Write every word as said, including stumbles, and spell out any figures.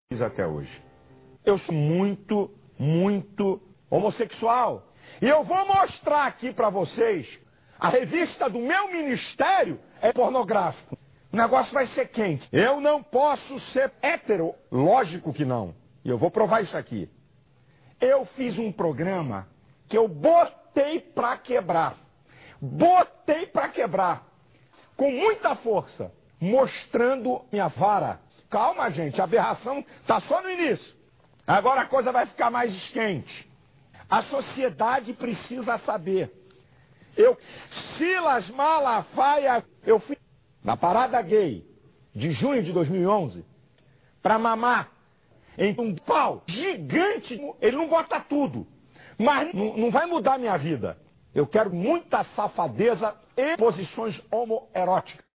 até hoje. Eu sou muito, muito homossexual. E eu vou mostrar aqui para vocês, a revista do meu ministério é pornográfico. O negócio vai ser quente. Eu não posso ser hétero. Lógico que não. E eu vou provar isso aqui. Eu fiz um programa que eu botei para quebrar. Botei para quebrar. Com muita força. Mostrando minha vara. Calma, gente. A aberração está só no início. Agora a coisa vai ficar mais quente. A sociedade precisa saber. Eu, Silas Malafaia, eu fui na parada gay de junho de dois mil e onze para mamar em um pau gigante. Ele não bota tudo, mas não, não vai mudar minha vida. Eu quero muita safadeza e posições homoeróticas.